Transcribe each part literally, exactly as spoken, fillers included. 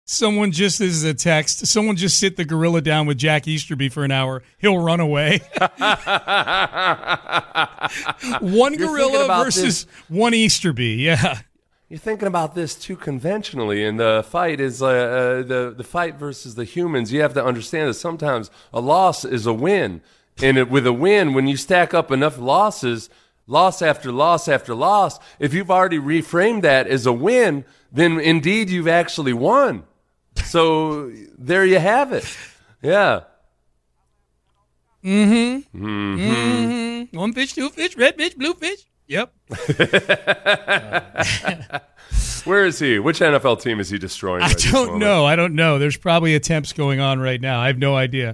Someone just, this is a text, someone just sit the gorilla down with Jack Easterby for an hour. He'll run away. One You're gorilla versus this. one Easterby, yeah. You're thinking about this too conventionally, and the fight is uh, uh, the, the fight versus the humans. You have to understand that sometimes a loss is a win. And it, with a win, when you stack up enough losses, loss after loss after loss, if you've already reframed that as a win, then indeed you've actually won. So there you have it. Yeah. Mm-hmm. Mm-hmm. Mm-hmm. One fish, two fish, red fish, blue fish. Yep. Where is he? Which N F L team is he destroying? I right don't know. I don't know. There's probably attempts going on right now. I have no idea.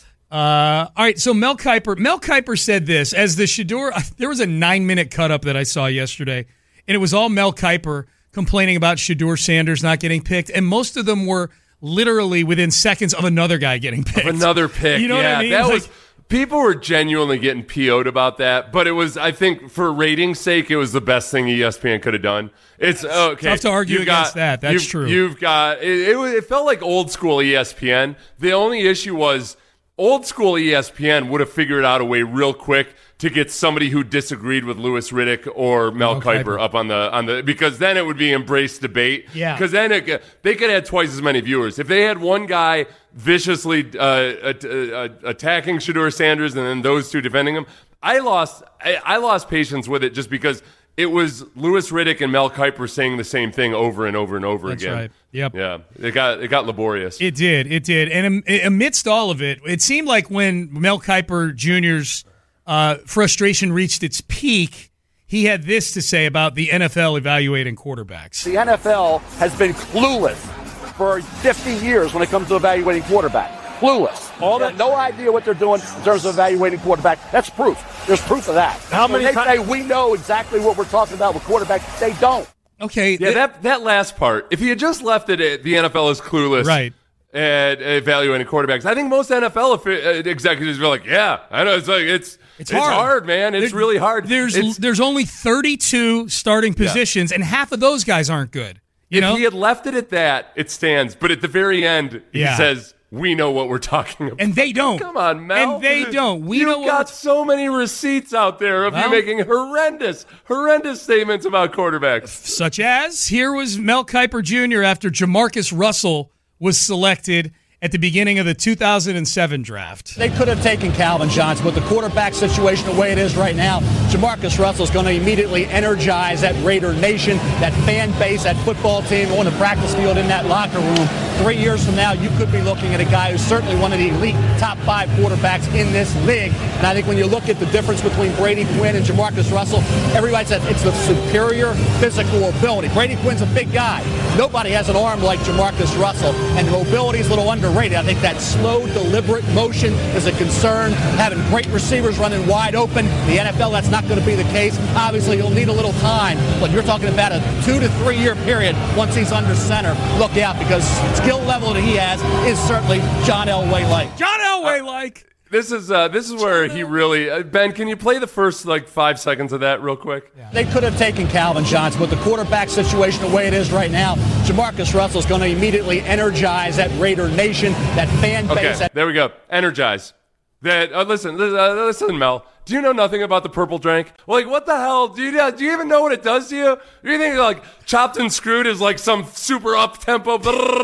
Uh, all right, so Mel Kiper. Mel Kiper said this as the Shedeur. There was a nine-minute cut-up that I saw yesterday, and it was all Mel Kiper complaining about Shedeur Sanders not getting picked, and most of them were literally within seconds of another guy getting picked. Of another pick, you know yeah. what I mean? That like, was people were genuinely getting P O'd about that, but it was, I think, for ratings' sake, it was the best thing E S P N could have done. It's okay. Tough to argue you got, against that. That's you've, true. You've got it, it. It felt like old school E S P N. The only issue was old school E S P N would have figured out a way real quick to get somebody who disagreed with Louis Riddick or Mel, Mel Kiper, Kiper up on the on the because then it would be embraced debate. Yeah. Because then it, they could have twice as many viewers if they had one guy viciously uh, uh, uh, attacking Shedeur Sanders and then those two defending him. I lost I, I lost patience with it just because it was Louis Riddick and Mel Kiper saying the same thing over and over and over That's again. Right. Yep. Yeah. It got it got laborious. It did. It did. And amidst all of it, it seemed like when Mel Kiper Junior's uh, frustration reached its peak, he had this to say about the N F L evaluating quarterbacks. The N F L has been clueless for fifty years when it comes to evaluating quarterbacks. Clueless. All that, no idea what they're doing in terms of evaluating quarterback. That's proof. There's proof of that. How many when they ti- say we know exactly what we're talking about with quarterbacks, they don't. Okay. Yeah, th- that that last part. If you had just left it at the N F L is clueless, right, at evaluating quarterbacks, I think most N F L executives were like, "Yeah, I know. It's like it's it's, it's hard. hard, man. It's there, really hard. There's it's, there's only thirty-two starting positions, yeah. and half of those guys aren't good. You if know? he had left it at that, it stands. But at the very end, he yeah. says." We know what we're talking about. And they don't. Come on, Mel. And they don't. We You've know got what so many receipts out there of well, you making horrendous, horrendous statements about quarterbacks. Such as, here was Mel Kiper Junior after Jamarcus Russell was selected at the beginning of the two thousand seven draft. They could have taken Calvin Johnson, but the quarterback situation the way it is right now, Jamarcus Russell is going to immediately energize that Raider Nation, that fan base, that football team on the practice field, in that locker room. Three years from now, you could be looking at a guy who's certainly one of the elite top five quarterbacks in this league. And I think when you look at the difference between Brady Quinn and Jamarcus Russell, everybody says it's the superior physical ability. Brady Quinn's a big guy. Nobody has an arm like Jamarcus Russell, and the mobility is a little underrated. I think that slow, deliberate motion is a concern. Having great receivers running wide open, the N F L, that's not going to be the case. Obviously, he'll need a little time, but you're talking about a two to three year period once he's under center. Look out, because skill level that he has is certainly John Elway-like. John Elway-like. Uh, this is uh, this is where he really uh, Ben. Can you play the first like five seconds of that real quick? Yeah. They could have taken Calvin Johnson, but the quarterback situation the way it is right now, Jamarcus Russell is going to immediately energize that Raider Nation, that fan base. Okay, that- there we go. Energize. That uh, listen, uh, listen, Mel. Do you know nothing about the purple drink? Like, what the hell? Do you do you even know what it does to you? Do you think like Chopped and Screwed is like some super up tempo?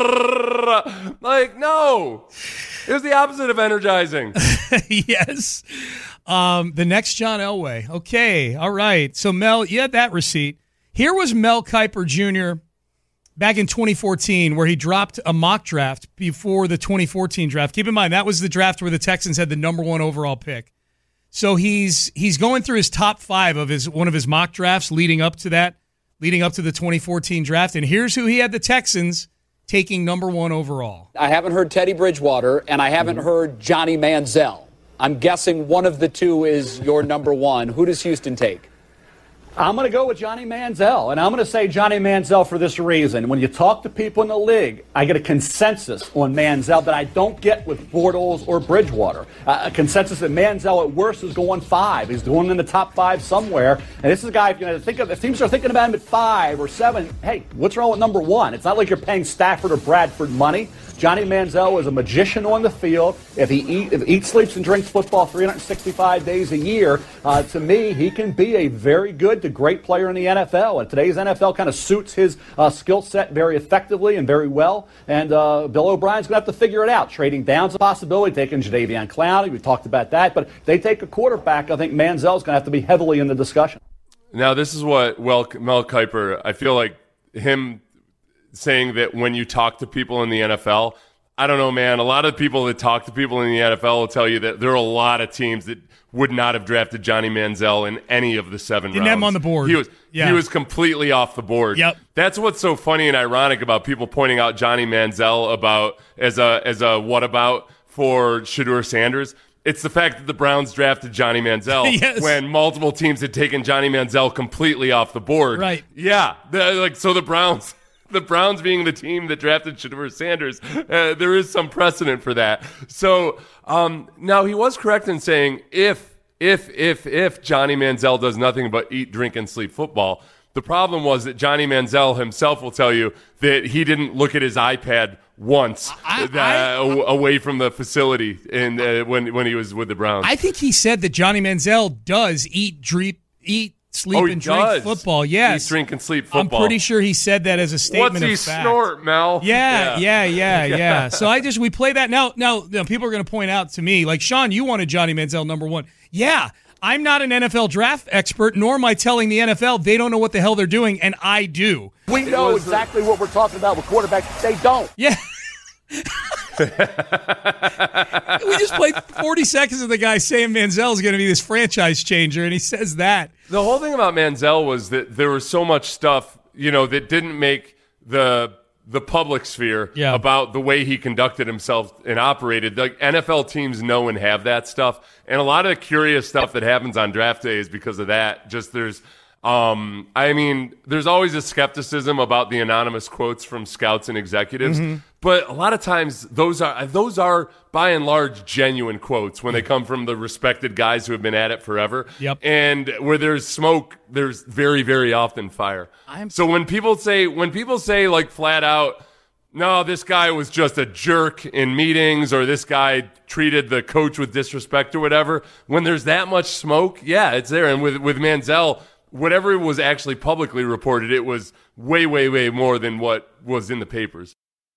Like, no. It was the opposite of energizing. Yes. Um, the next John Elway. Okay. All right. So, Mel, you had that receipt. Here was Mel Kiper Junior back in twenty fourteen, where he dropped a mock draft before the twenty fourteen draft. Keep in mind, that was the draft where the Texans had the number one overall pick. So he's he's going through his top five of his one of his mock drafts leading up to that, leading up to the twenty fourteen draft. And here's who he had the Texans taking number one overall. I haven't heard Teddy Bridgewater, and I haven't heard Johnny Manziel. I'm guessing one of the two is your number one. Who does Houston take? I'm going to go with Johnny Manziel, and I'm going to say Johnny Manziel for this reason. When you talk to people in the league, I get a consensus on Manziel that I don't get with Bortles or Bridgewater. Uh, a consensus that Manziel at worst is going five. He's going in the top five somewhere. And this is a guy, if you know, think of, if teams are thinking about him at five or seven, hey, what's wrong with number one? It's not like you're paying Stafford or Bradford money. Johnny Manziel is a magician on the field. If he eat, if eats, sleeps, and drinks football three hundred sixty-five days a year, uh, to me, he can be a very good to great player in the N F L. And today's N F L kind of suits his uh, skill set very effectively and very well. And uh, Bill O'Brien's going to have to figure it out. Trading down's a possibility, taking Jadeveon Clowney. We've talked about that. But if they take a quarterback, I think Manziel's going to have to be heavily in the discussion. Now, this is what well, Mel Kiper, I feel like him saying that when you talk to people in the N F L, I don't know, man. A lot of people that talk to people in the N F L will tell you that there are a lot of teams that would not have drafted Johnny Manziel in any of the seven Didn't rounds. have him on the board. He was yeah. he was completely off the board. Yep. That's what's so funny and ironic about people pointing out Johnny Manziel about as a as a what about for Shedeur Sanders. It's the fact that the Browns drafted Johnny Manziel yes. when multiple teams had taken Johnny Manziel completely off the board. Right. Yeah. The, like so the Browns The Browns being the team that drafted Shedeur Sanders, uh, there is some precedent for that. So um, now he was correct in saying if, if, if, if Johnny Manziel does nothing but eat, drink, and sleep football, the problem was that Johnny Manziel himself will tell you that he didn't look at his iPad once I, uh, I, away from the facility in, uh, when when he was with the Browns. I think he said that Johnny Manziel does eat, dreep, eat, sleep, oh, and drink does. football. Yes. Eat, drink, and sleep football. I'm pretty sure he said that as a statement What's he of fact. snort, Mel? Yeah, yeah, yeah, yeah, Yeah. So I just, we play that. Now, now, now people are going to point out to me, like, Sean, you wanted Johnny Manziel number one. Yeah, I'm not an N F L draft expert, nor am I telling the N F L they don't know what the hell they're doing, and I do. We know exactly what we're talking about with quarterbacks. They don't. Yeah. We just played forty seconds of the guy saying Manziel is going to be this franchise changer, and he says that. The whole thing about Manziel was that there was so much stuff, you know, that didn't make the the public sphere yeah. about the way he conducted himself and operated. Like N F L teams know and have that stuff, and a lot of the curious stuff that happens on draft day is because of that. Just there's. Um, I mean, there's always a skepticism about the anonymous quotes from scouts and executives, mm-hmm. but a lot of times those are those are by and large genuine quotes when they come from the respected guys who have been at it forever. Yep. And where there's smoke, there's very, very often fire. I'm- so when people say when people say like flat out, no, this guy was just a jerk in meetings, or this guy treated the coach with disrespect or whatever, when there's that much smoke, yeah, it's there. And with with Manziel, whatever was actually publicly reported, it was way, way, way more than what was in the papers.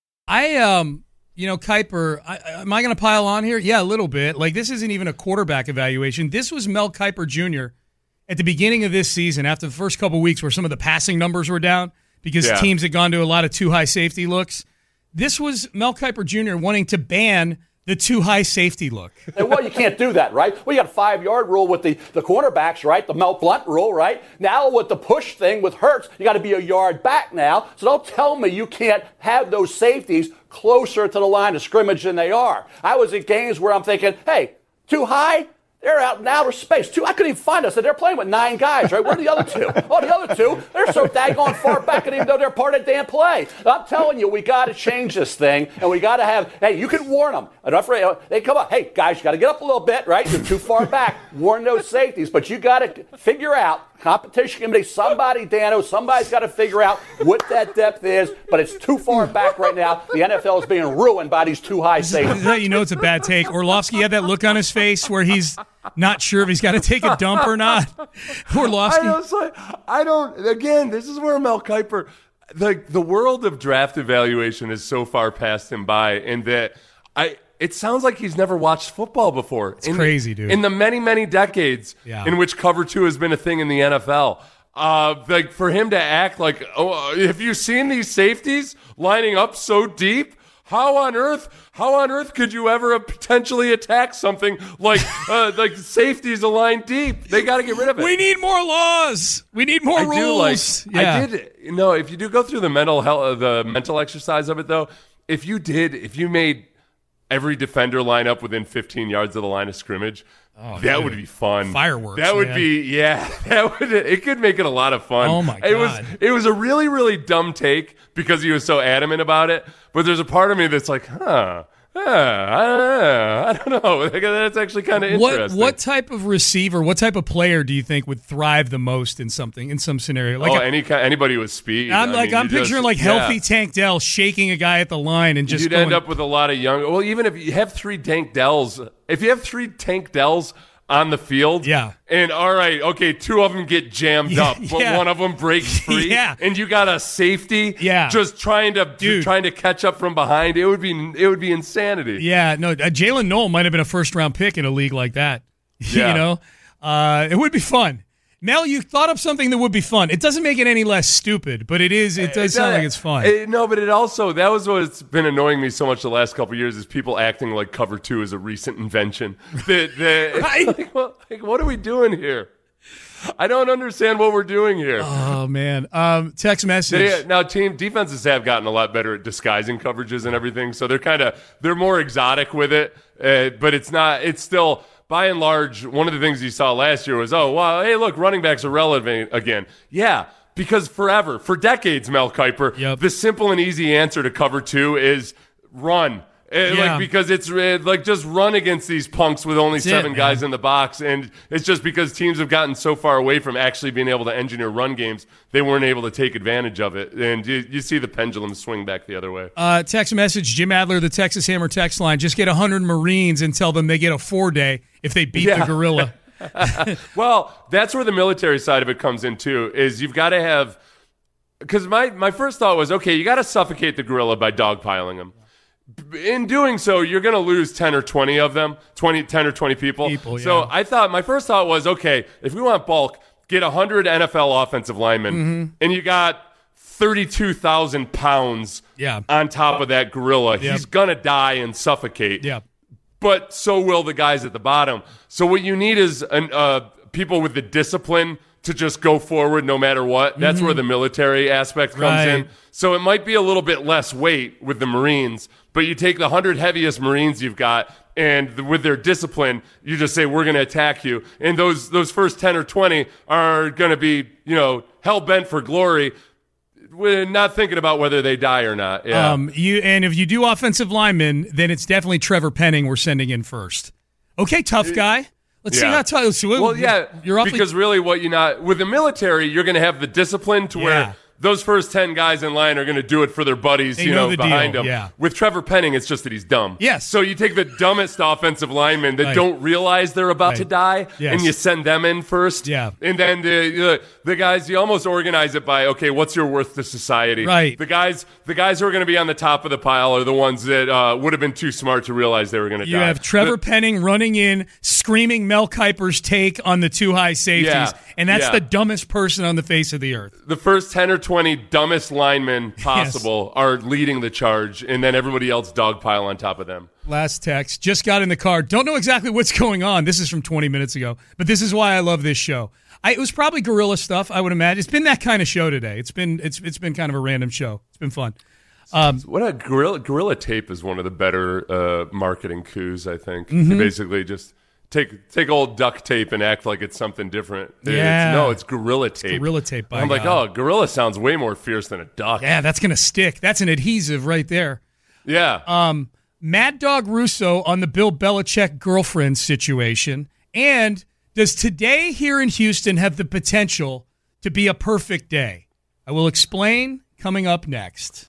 I, um, you know, Kiper, I, am I going to pile on here? Yeah, a little bit. Like, this isn't even a quarterback evaluation. This was Mel Kiper Junior at the beginning of this season, after the first couple weeks where some of the passing numbers were down because yeah. teams had gone to a lot of too high safety looks. This was Mel Kiper Junior wanting to ban the too high safety look. And well, you can't do that, right? Well, you got a five-yard rule with the, the cornerbacks, right? The Mel Blount rule, right? Now with the push thing with Hurts, you got to be a yard back now. So don't tell me you can't have those safeties closer to the line of scrimmage than they are. I was at games where I'm thinking, hey, too high? They're out in outer space. Two, I couldn't even find us. They're playing with nine guys, right? Where are the other two? Oh, the other two, they're so daggone far back, and even though they're part of the damn play. I'm telling you, we got to change this thing, and we got to have, hey, you can warn them. Enough for, they come up, hey, guys, you got to get up a little bit, right? You're too far back. Warn those safeties, but you got to figure out, competition committee, somebody, Dano, somebody's got to figure out what that depth is, but it's too far back right now. The N F L is being ruined by these too high safeties. You know it's a bad take. Orlovsky had that look on his face where he's not sure if he's got to take a dump or not. Orlovsky. I, like, I don't, again, this is where Mel Kiper, like the world of draft evaluation is so far past him by, and that I, it sounds like he's never watched football before. It's in, crazy, dude. In the many, many decades yeah. in which cover two has been a thing in the N F L. Uh, like for him to act like, oh, have you seen these safeties lining up so deep? How on earth, how on earth could you ever potentially attack something like uh, like safeties aligned deep? They got to get rid of it. We need more laws. We need more I rules. Do like, yeah. I did. You know, if you do go through the mental health, the mental exercise of it, though, if you did, if you made every defender line up within fifteen yards of the line of scrimmage. Oh, that dude. would be fun. Fireworks. That would man. be yeah. That would it could make it a lot of fun. Oh my god. It was it was a really really dumb take because he was so adamant about it. But there's a part of me that's like, huh. Uh, I don't know. I don't know. That's actually kind of interesting. What what type of receiver, what type of player do you think would thrive the most in something in some scenario? Like oh, a, any anybody with speed. I'm I like mean, I'm picturing just, like healthy yeah. Tank Dell shaking a guy at the line and just you'd going, end up with a lot of young. Well, even if you have three Tank Dells, if you have three Tank Dells on the field, yeah, and all right, okay, two of them get jammed yeah, up, but yeah. one of them breaks free, yeah, and you got a safety, yeah. just trying to Dude. trying to catch up from behind. It would be it would be insanity. Yeah, no, uh, Jalen Noel might have been a first round pick in a league like that. Yeah. you know, uh, it would be fun. Mel, you thought up something that would be fun. It doesn't make it any less stupid, but it is. It does it, sound like it's fun. It, no, but it also that was what's been annoying me so much the last couple of years is people acting like cover two is a recent invention. the, the, like, what, like, what are we doing here? I don't understand what we're doing here. Oh man, um, text message. They, now, team defenses have gotten a lot better at disguising coverages and everything, so they're kind of they're more exotic with it. Uh, but it's not. It's still. By and large, one of the things you saw last year was, oh, well, hey, look, running backs are relevant again. Yeah, because forever, for decades, Mel Kiper, yep. the simple and easy answer to cover two is run. Yeah. Like because it's like just run against these punks with only That's seven it, guys man. in the box, and it's just because teams have gotten so far away from actually being able to engineer run games, they weren't able to take advantage of it, and you, you see the pendulum swing back the other way. Uh, text message, Jim Adler, the Texas Hammer text line. Just get one hundred Marines and tell them they get a four-day if they beat Yeah. the gorilla. Well, that's where the military side of it comes in, too, is you've got to have – because my, my first thought was, okay, you got to suffocate the gorilla by dogpiling him. In doing so, you're going to lose ten or twenty of them, twenty, ten or twenty people. people yeah. So I thought, my first thought was, okay, if we want bulk, get one hundred N F L offensive linemen, mm-hmm. and you got thirty-two thousand pounds yeah. on top of that gorilla. Yep. He's going to die and suffocate. Yeah. But so will the guys at the bottom. So what you need is an, uh, people with the discipline to just go forward no matter what. That's mm-hmm. where the military aspect comes right. in. So it might be a little bit less weight with the Marines, but you take the one hundred heaviest Marines you've got, and the, with their discipline, you just say, we're going to attack you. And those those first ten or twenty are going to be, you know, hell-bent for glory. We're not thinking about whether they die or not. Yeah. Um, you and if you do offensive linemen, then it's definitely Trevor Penning we're sending in first. Okay, tough guy. Let's Yeah. see how tough. So Well, yeah, you're awfully, because really what you not with the military, you're going to have the discipline to Yeah. where those first ten guys in line are going to do it for their buddies, They you know know, the behind deal, them. yeah. With Trevor Penning, it's just that he's dumb. Yes. So you take the dumbest offensive linemen that Right. don't realize they're about Right. to die, Yes. and you send them in first. Yeah. And then the, the the guys, you almost organize it by, okay, what's your worth to society? Right. The guys, the guys who are going to be on the top of the pile are the ones that uh, would have been too smart to realize they were going to You die. have Trevor The- Penning running in, screaming Mel Kiper's take on the two high safeties, Yeah. and that's Yeah. the dumbest person on the face of the earth. The first ten or twenty dumbest linemen possible are leading the charge, and then everybody else dogpile on top of them. Last text. Just got in the car. Don't know exactly what's going on. This is from twenty minutes ago, but this is why I love this show. I, it was probably gorilla stuff, I would imagine. It's been that kind of show today. It's been it's it's been kind of a random show. It's been fun. Um, What a gorilla, gorilla tape is one of the better uh, marketing coups, I think. Mm-hmm. You basically just take take old duct tape and act like it's something different. Yeah. It's, no, it's gorilla tape. gorilla tape, by I'm like, God. oh, gorilla sounds way more fierce than a duck. yeah, that's going to stick. That's an adhesive right there. Yeah. Um, Mad Dog Russo on the Bill Belichick girlfriend situation. And does today here in Houston have the potential to be a perfect day? I will explain coming up next.